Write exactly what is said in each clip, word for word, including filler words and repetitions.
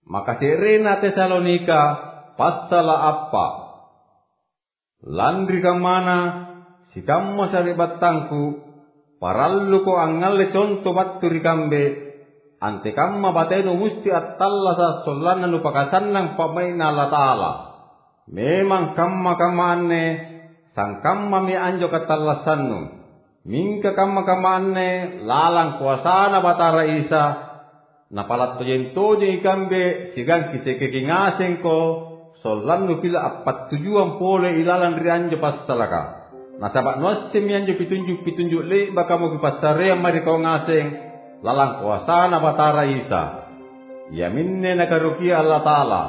Maka serena Tesalonika pasala apa? Landri kamana si kamma sari battangku parallu ko angalle conto batturi kambe ante kamma bateno musti attallasa sollanna nu pakasannang pamaina Allah Ta'ala. Memang kamma kamma anne sang kamma mi anjo katallasannu mingka kamma kamma anne lalang kuasana Batara Isa napalat tojen-tojen ikambe sigang kiseke kingaseng ko sollannu pila apat tujuan pole ilalan rianjo passalaka. Nasabat nuasim yanjo pitunjuk-pitunjuk le baka mo kipasare mari kau ngaseng lalang kuasana Batara Isa. Yaminne nakarukia Allah Ta'ala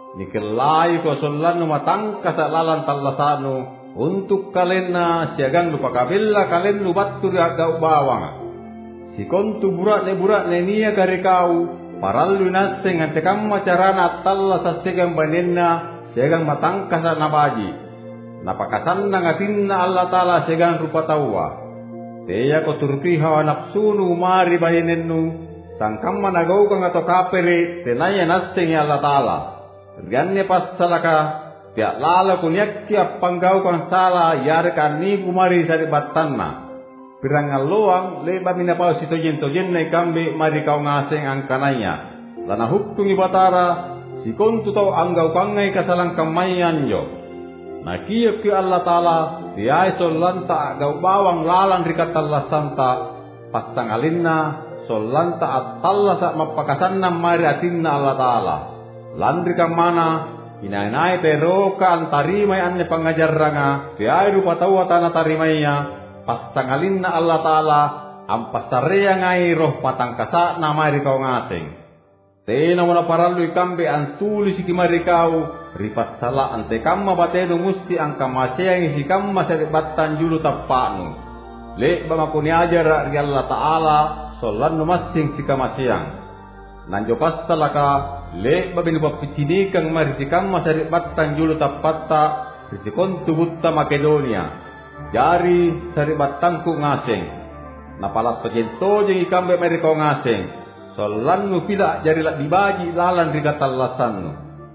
nikelai ko sollannu matangka sa lalan tallasanu untuk kalenna siagang lupa kabella kalen lu batturi agak bawang. Si kontu burak ne burak ne nia kare kau parallu naseng ante kamma carana talla sasegang banenna segang matangka sa nabaji napakasanna ngatinna Allah Ta'ala segang rupa tawa teya ko turpiha nafsunu mari banennu sang kamma nagau kang ato kapere tenaya naseng ya Allah Ta'ala rianne passalaka tiak lala kunyakki appanggau kang sala yarkan ni kumari sari battanna pirangal loang leba minapau si tojen-tojen na ikambe mari kau ngaseng angkanaya lana huktungi Batara si kontu tau anggau kangai kasalang kamayan jo nakiyap ki Allah Ta'ala tiai sollanta agau bawang lalang rikatallah santa pasangalinna sollanta attalla sa mapakasanna mari atinna Allah Ta'ala landri kamana inainai teroka antarimai anne pangajarranga tiai rupa tawa tanah tarimainya pasangalinna Allah Ta'ala ampasarea ngai roh patangkasa namari kau ngaseng tena mona parallu ikambe antuli si kimari kau ripas sala ante kamma bateno musti angka maseang isi kamma sari battan julu tappanu le bangakuni ajar ri Allah Ta'ala sollannu massing si kamaseang nanjo passalaka le babinu bapicini kang mari si kamma sari battan julu tappatta risi kontu butta Makedonia jari sari battangku ngaseng napalat tojen-tojen ikambe mari kau ngaseng sollannu pila jari lak dibaji lalan rikatallasannu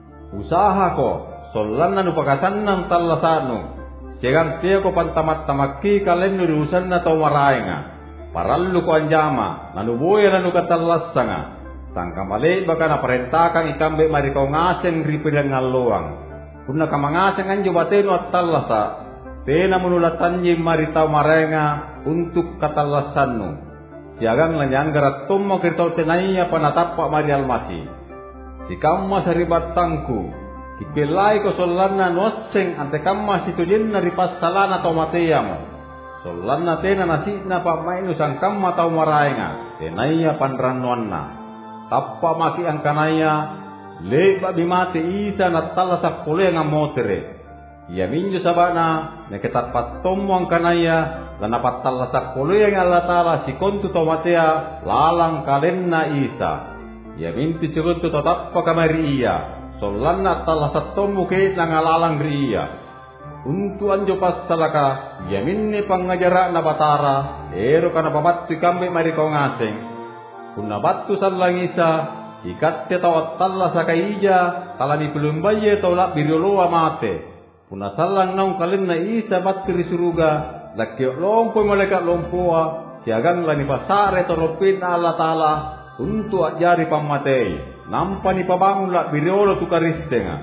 usaha ko sollanna nu pakasannang tallasanu segang teo ko pantamat-tamakki kalennu diusanna tau maraenga parallu ko anjama nanu boya nanu katallassanga sangka male baka na perentakan ikambe mari kau ngaseng ripedang ngalloang kunna kamangaseng anjo bateno attallasa tena menulatanji mari tau maraenga untuk katallasannu siagang lanyanggarat tommo kertau tenaiya panatappa mari almasi si kamma sari battangku kipelai ko sollanna nosseng ante kamma situjenna ripassalana tau mateyamo sollanna tena nasina pa mainu sang kamma tau maraenga tenaiya panrannuanna tappa maki angkanaya leba bimate isa nattalla sappole ngamotere ia minjo sabana neketat tommo angkanaya lanapat talla sappole yang Allah Ta'ala si kontu tau matea lalang kalenna isa ia minti sikuntu tatappa kamari iya sollanna talla sattommu ke nangalalang ria untu anjo passalaka ia minni pangajara na Batara ero kana pabattu ikambe mari kau ngaseng kunna battu sallang isa ikatte tau attalla sakaija kalani pelumbaye tau lak birioloa mate puna sallang naung kalenna isa battiri suruga lakio lompo malaikat lompoa siagang lani pasare toropin Allah Ta'ala untuk ajari pamatei nampani pabangun lak biriolo tukaristenga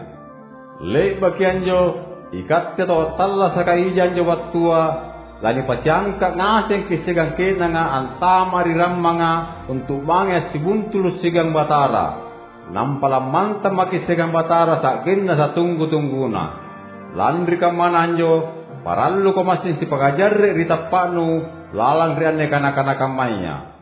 le bakianjo ikatte tau attalla sakaija anjo wattua lani pasiangka ngaseng kisegang kenanga antamari rammanga untuk mangya sibuntulu sigang Batara nampala manta maki sigang Batara sakinna satunggu-tungguna landri kamana anjo parallu ko masin si pagajarre ritappanu lalang rianne kana-kana kamanya